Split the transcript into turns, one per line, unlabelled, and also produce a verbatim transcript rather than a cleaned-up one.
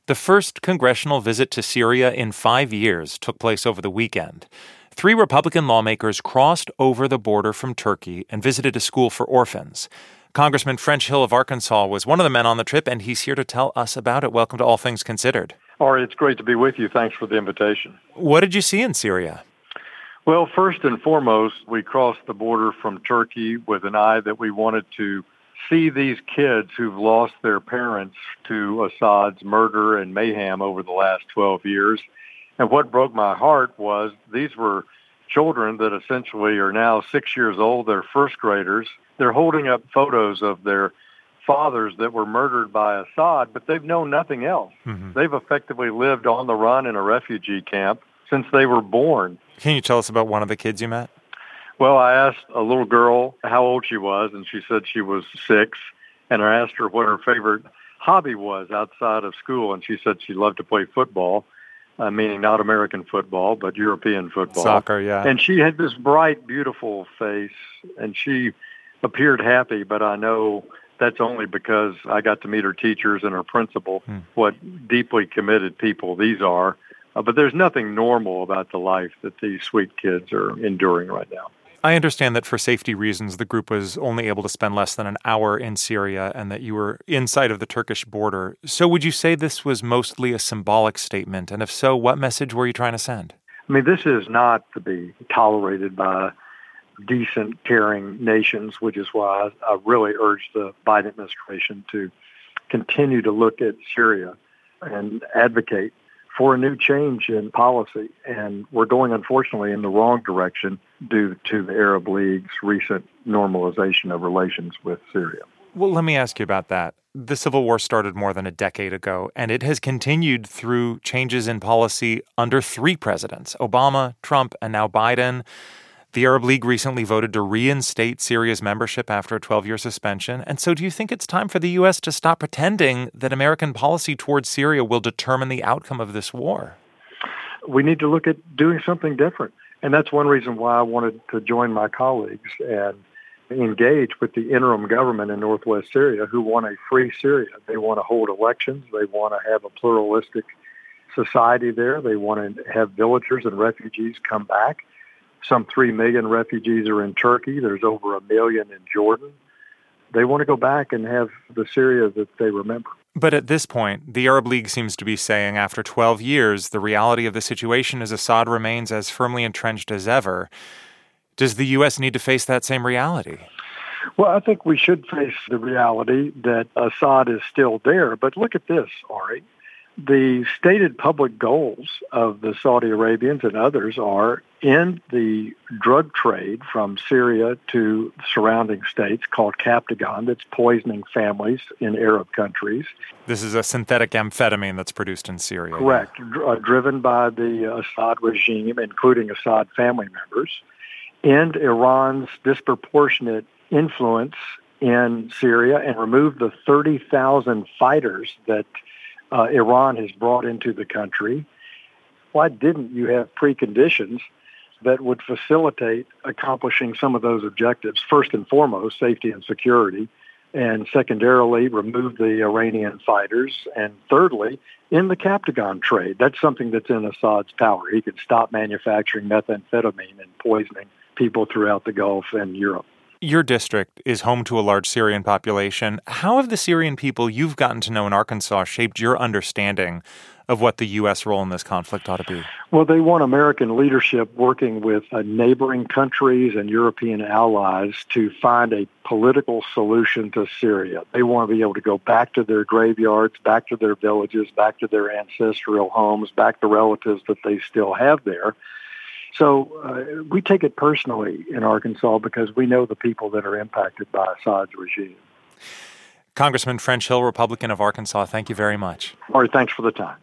The first congressional visit to Syria in five years took place over the weekend. Three Republican lawmakers crossed over the border from Turkey and visited a school for orphans. Congressman French Hill of Arkansas was one of the men on the trip, and he's here to tell us about it. Welcome to All Things Considered.
Ari, it's great to be with you. Thanks for the invitation.
What did you see in Syria?
Well, first and foremost, we crossed the border from Turkey with an eye that we wanted to see these kids who've lost their parents to Assad's murder and mayhem over the last twelve years. And what broke my heart was these were children that essentially are now six years old. They're first graders. They're holding up photos of their fathers that were murdered by Assad, but they've known nothing else. Mm-hmm. They've effectively lived on the run in a refugee camp since they were born.
Can you tell us about one of the kids you met?
Well, I asked a little girl how old she was, and she said she was six. And I asked her what her favorite hobby was outside of school, and she said she loved to play football. Uh, meaning not American football, but European football.
Soccer, yeah.
And she had this bright, beautiful face, and she appeared happy, but I know that's only because I got to meet her teachers and her principal, hmm. what deeply committed people these are. Uh, but there's nothing normal about the life that these sweet kids are enduring right now.
I understand that for safety reasons, the group was only able to spend less than an hour in Syria and that you were inside of the Turkish border. So would you say this was mostly a symbolic statement? And if so, what message were you trying to send?
I mean, this is not to be tolerated by decent, caring nations, which is why I really urge the Biden administration to continue to look at Syria and advocate for a new change in policy. And we're going, unfortunately, in the wrong direction due to the Arab League's recent normalization of relations with Syria.
Well, let me ask you about that. The civil war started more than a decade ago, and it has continued through changes in policy under three presidents, Obama, Trump, and now Biden. The Arab League recently voted to reinstate Syria's membership after a twelve-year suspension. And so do you think it's time for the U S to stop pretending that American policy towards Syria will determine the outcome of this war?
We need to look at doing something different. And that's one reason why I wanted to join my colleagues and engage with the interim government in northwest Syria who want a free Syria. They want to hold elections. They want to have a pluralistic society there. They want to have villagers and refugees come back. Some three million refugees are in Turkey. There's over a million in Jordan. They want to go back and have the Syria that they remember.
But at this point, the Arab League seems to be saying after twelve years, the reality of the situation is Assad remains as firmly entrenched as ever. Does the U S need to face that same reality?
Well, I think we should face the reality that Assad is still there. But look at this, Ari. The stated public goals of the Saudi Arabians and others are end the drug trade from Syria to surrounding states called Captagon that's poisoning families in Arab countries.
This is a synthetic amphetamine that's produced in Syria.
Correct. Yeah. Uh, driven by the Assad regime, including Assad family members. End Iran's disproportionate influence in Syria and remove the thirty thousand fighters that Uh, Iran has brought into the country. Why didn't you have preconditions that would facilitate accomplishing some of those objectives? First and foremost, safety and security, and secondarily, remove the Iranian fighters, and thirdly, in the Captagon trade. That's something that's in Assad's power. He could stop manufacturing methamphetamine and poisoning people throughout the Gulf and Europe.
Your district is home to a large Syrian population. How have the Syrian people you've gotten to know in Arkansas shaped your understanding of what the U S role in this conflict ought to be?
Well, they want American leadership working with uh, neighboring countries and European allies to find a political solution to Syria. They want to be able to go back to their graveyards, back to their villages, back to their ancestral homes, back to relatives that they still have there. So uh, we take it personally in Arkansas because we know the people that are impacted by Assad's regime.
Congressman French Hill, Republican of Arkansas, thank you very much.
All right, thanks for the time.